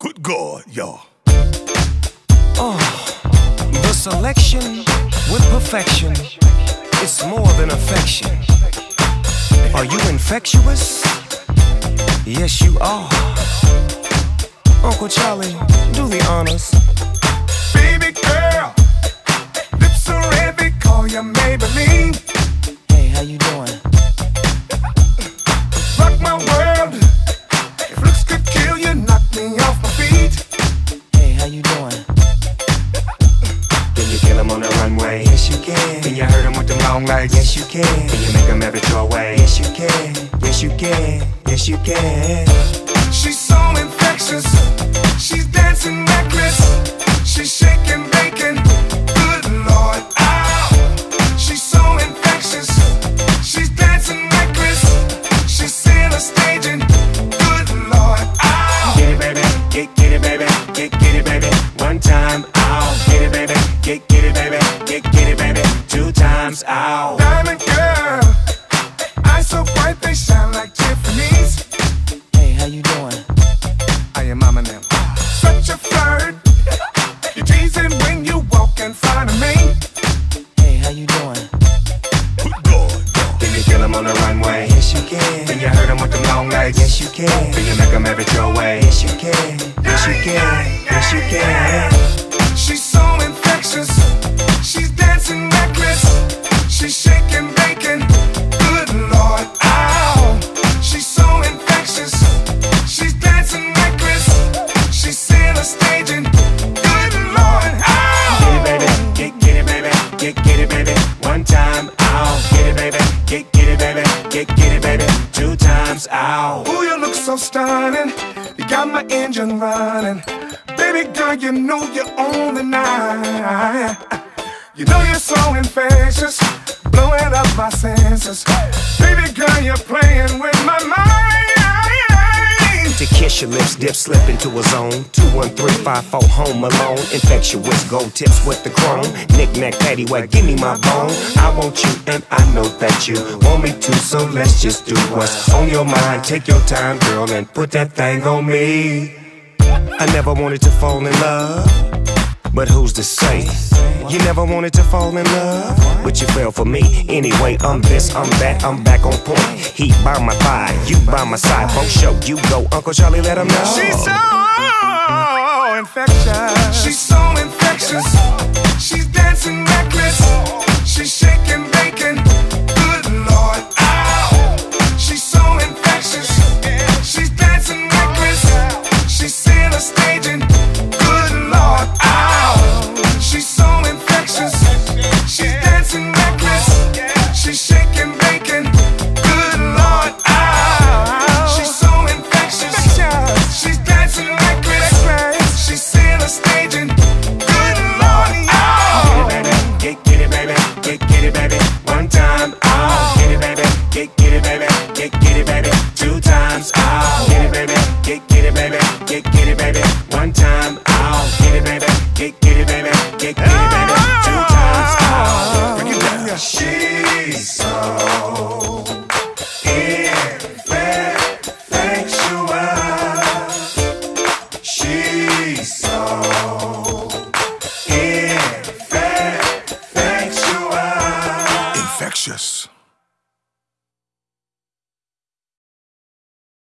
Good God, y'all. Oh, the selection with perfection. It's more than affection. Are you infectious? Yes, you are. Uncle Charlie, do the honors. Baby girl, lips are red, they call you Maybelline. Hey, how you doing? Rock my world, if looks could kill you, knock me off my feet. Hey, how you doing? Can you kill him on the runway? Yes, you can. Can you hurt him with them long legs? Yes, you can. Can you make him have it your way? Yes, you can. Yes, you can. Yes, you can. She's so infectious, she's dancing reckless, she's shaking bacon, good Lord, ow. She's so infectious, she's dancing reckless, she's Center staging, good Lord, ow. Get it, baby, get it, baby, get it, baby. One time, ow. Get it, baby, get it, baby, get it, baby. Two times, ow. Diamond girl, eyes so bright they shine like Tiffany's. Hey, how you doing? I am mama now. Such a flirt, you're teasing when you walk in front of me. Hey, how you doing? Good God, Can you kill him on the runway? Yes, you can. Can you hurt him with them long legs? Yes, you can. Can you make him have it your way? Yes, you can. Yes, you can. Yes, you can. she's so infectious, she's dancing reckless, she's shaking bacon, good Lord, ow. She's so infectious, she's dancing reckless, she's Center staging, good Lord, ow. Get it, baby, get it, baby, get it, baby. One time, ow. Get it, baby, get it, baby, get it, baby. Two times, ow. Ooh, you look so stunning, you got my engine running. Baby girl, you know you're on the night. You know you're so infectious, blowing up my senses. Baby girl, you're playing with my mind. To kiss your lips, dip, slip into a zone. 21354 home alone. Infectious, gold tips with the chrome. Knick-knack, paddywhack, give me my bone. I want you and I know that you want me too, so let's just do what's on your mind. Take your time, girl, and put that thing on me. I never wanted to fall in love, but who's to say? You never wanted to fall in love, but you fell for me. Anyway, I'm this, I'm that, I'm back on point. Heat by my thigh, you by my side. Both show, you go, Uncle Charlie, let him know. She's so infectious, she's so infectious, she's dancing reckless, she's shaking bacon, good Lord, ow. She's so infectious, she's dancing reckless, she's Center staging, good Lord, ow. She's so infectious, she's dancing reckless, she's shaking bacon, good Lord, ow. She's so infectious, she's dancing reckless, she's Center staging, good Lord, ow. Get it, baby, get it, baby. One time, ow. Get it, baby, get it, baby, get it, baby. Two times, ow. Get it, baby, get it, baby, get it,